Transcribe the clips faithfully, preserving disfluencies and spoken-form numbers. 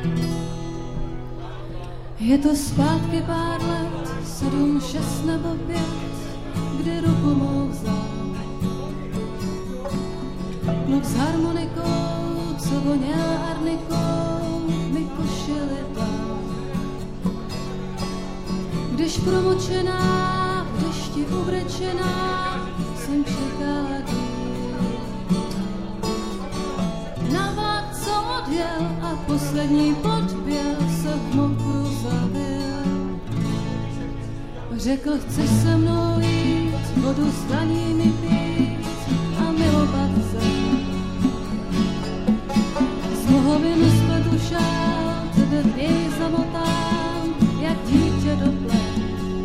Je to zpátky pár let, sedm, šest nebo pět, kdy ruku mou vzal kluk s harmonikou, co voněl arnikou, mi košili dal. Když promočená, v dešti ubrečená, jsem čekala díl. Na vlak, co odjel a poslední podběl, se v mokru zabil. Řekl, chceš se mnou jít, vodu s daní mi pít a milovat se. Z mohoviny spletu šál, tebe v něj zamotám, jak dítě do plet.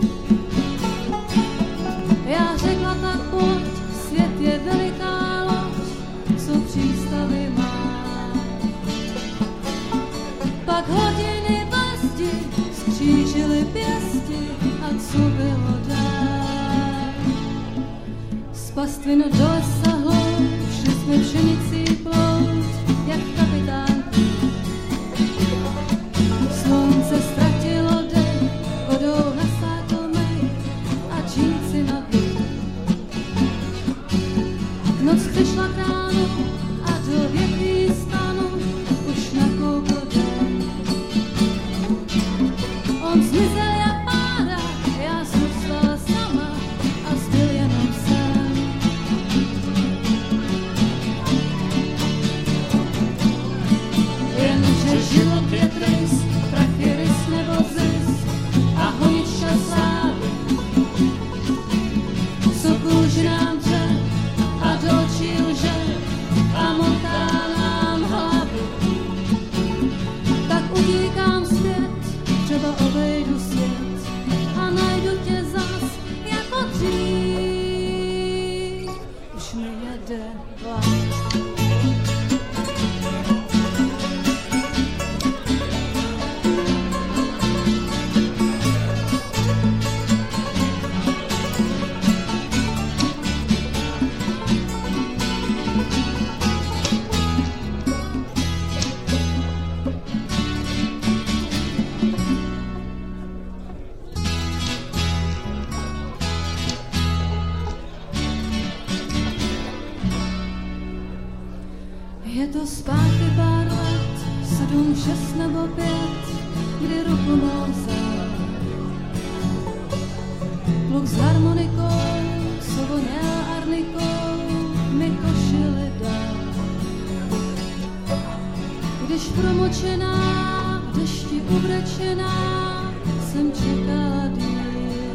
Já řekla tak pojď, svět je veliká loď, co přístavy má. Pak hodiny vazdi skřížily pěsti a co bylo dál. Z pastvin do lesa hloub, šli jsme pšenicí plout, jak kapitán. Slunce ztratilo dech, vodou nasákl mech a džínsy na dech. Noc přišla k ránu a do větví stanu už nakoukl den. On zmizel jak pára, já zůstala sama a zbyl jenom sen. Jenže život je trist, prach je rys nebo zisk a honit šasá. Co kůži nám dře a do očí lže a motá nám hlavu. Tak utíkám zpět, třeba obejdu svět a najdu tě zas jako dřív. Už mi jede vlak. Je to zpátky pár let, sedm, šest nebo pět, kdy ruku mou vzal kluk s harmonikou, co voněl arnikou, mi košili dal. Když promočená, v dešti ubrečená, jsem čekala díl.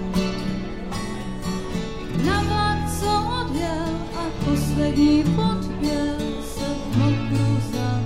Na vlak, co odjel a poslední podběl, se v mokru zabil.